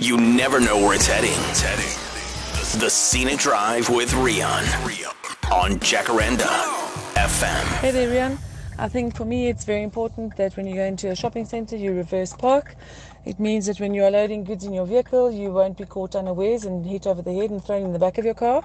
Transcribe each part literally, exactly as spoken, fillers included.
You never know where it's heading. It's heading. The Scenic Drive with Rian on Jacaranda F M. Hey there, Rian. I think for me it's very important that when you go into a shopping centre, you reverse park. It means that when you are loading goods in your vehicle, you won't be caught unawares and hit over the head and thrown in the back of your car.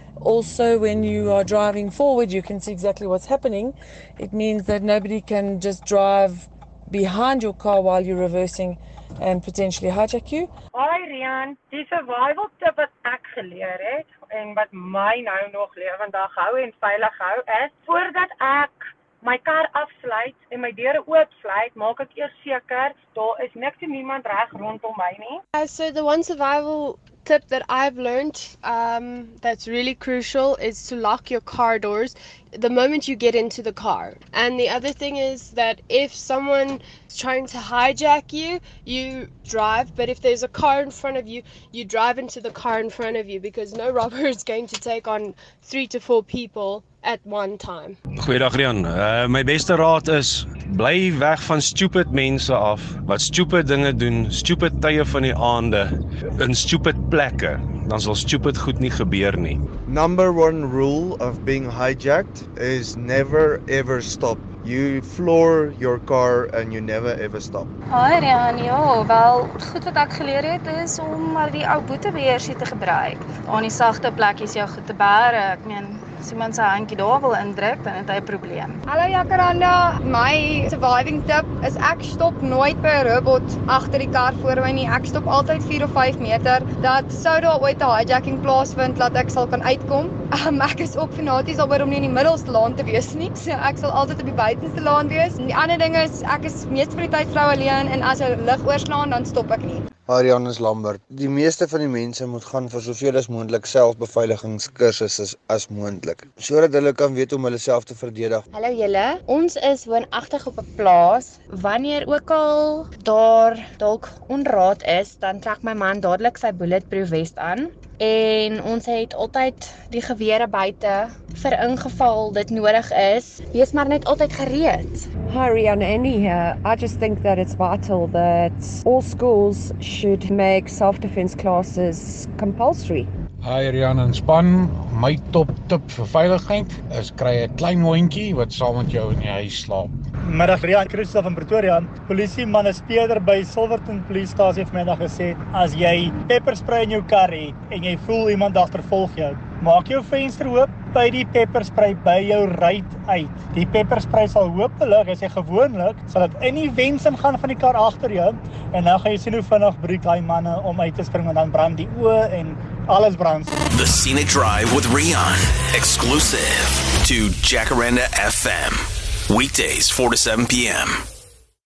Also, when you are driving forward, you can see exactly what's happening. It means that nobody can just drive behind your car while you're reversing and potentially hijack you. Hi Rian, die survival tip wat ek geleer het en wat my nou nog lewendig hou en veilig hou is, voordat ek my kar afsluit en my deure oopsluit, maak ek eers seker daar is niks en niemand reg rondom my nie. Uh, so the one survival tip that I've learned um, that's really crucial is to lock your car doors the moment you get into the car. And the other thing is that if someone is trying to hijack you, you drive, but if there's a car in front of you, you drive into the car in front of you, because no robber is going to take on three to four people at one time. Goeiedag Rian, uh, my beste raad is, bly weg van stupid mense af, wat stupid dinge doen, stupid tye van die aande, in stupid plekke, dan sal stupid goed nie gebeur nie. Number one rule of being hijacked is never ever stop. You floor your car and you never ever stop. Hi Rian, ja, wel, goed wat ek geleer het is om maar die ou boetebeheersie te gebruik. Aan die sagte plekkies jou goed te bære. Ek meen, as iemand sy handjie daar wil indruk, dan het hy 'n probleem. Hallo Jacaranda, my surviving tip is ek stop nooit by 'n robot agter die kar voor my nie. Ek stop altyd vier of vyf meter, dat sou daar ooit 'n hijacking plaasvind, dat ek sal kan uitkom. Um, ek is ook fanaties daaroor om nie in die middelste laan te wees nie. So ek sal altyd op die buitenste laan wees. En die ander ding is, ek is meeste van die tyd vrou alleen en as 'n lig oorslaan, dan stop ek nie. Arian is Lambert. Die meeste van die mense moet gaan vir soveel as moontlik selfbeveiligingskursusse as, as moontlik, sodat hulle kan weet om hulle self te verdedig. Hallo julle, ons is woonagtig op 'n plaas. Wanneer ook al daar dalk onraad is, dan trek my man dadelik sy bulletproof vest aan. En ons het altyd die gewere buite vir ingeval dit nodig is. Wees maar net altyd gereed. Hi Rian, Annie here. I just think that it's vital that all schools should make self-defense classes compulsory. Hi Rian en span, my top tip vir veiligheid is kry 'n klein hondjie wat saam met jou in die huis slaap. Middag Rian, Christof van Pretoria. Polisieman is Peder by Silverton Polisiestasie het vanmiddag gesê, as jy pepperspray in jou kar het en jy voel iemand agtervolg jou, maak jou venster oop, by die pepperspray by jou ruit uit. Die pepperspray sal hopelik, as jy gewoonlik, sal dit in die venster gaan van die kar agter jou en dan gaan jy sien hoe vinnig breek daai manne om uit te spring, want dan brand die oë en alles brand. The Scenic Drive with Rian, exclusive to Jacaranda F M. Weekdays four to seven p.m.